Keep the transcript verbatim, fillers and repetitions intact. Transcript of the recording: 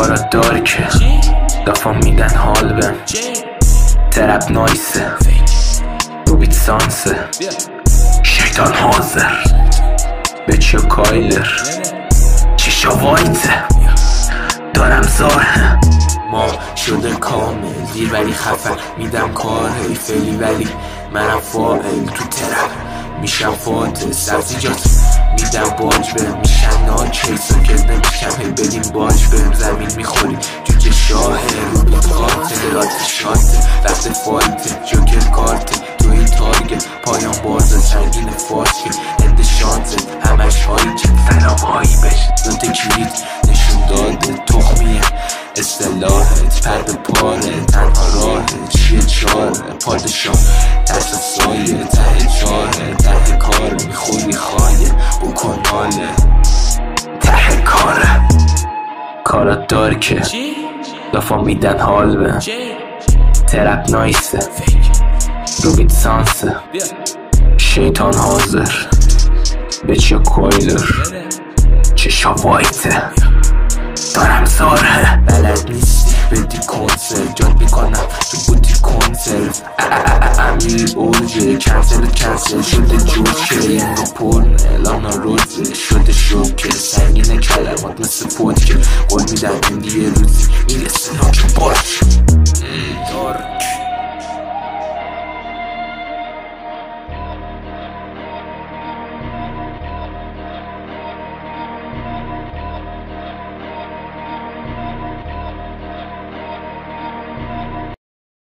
کارات داری که دافا میدن حال بهم ترپ نایسه روبیت سانسه شیطان حاضر بچه کایلر چیشا وایته دارم زاره ما شده کامل دیر ولی خفن میدم کار حیفلی ولی منم فائل تو ترپ میشم فاتح سبزی جات میدم باج بهم میشن ناچه ساکت نمیشم هی بدیم باج بهم زمین میخوری جوجه شاهه روبیت قاتل رات شاته وقت فایته جوکر کارته تو این تارگت پایان بازه سنگین فاسکه هند شانته همش هایی که سلام هایی بش نوت کلید نشون داده تخمیه اصطلاحت پرد پاره تنها راهه چیه چاره پادشاه تحت سایه ته چاره ته کار میخوری خایه بکن حاله ته کاره کارات داری که دافا میدن حال بهم ترپ نایسه روبیت سانسه شیطان حاضر بچه کویلر چشا وایته دارم زاره بلد نیستی بدی کنسل جاد میکنم تو بوتی کنسل امیر اوجه کنسل کنسل شده جوکه این رو پرنه لانا روزه شده شوکه سنگین کلمات مثل پودکه قول میدم این یه روزی میرسه ناکه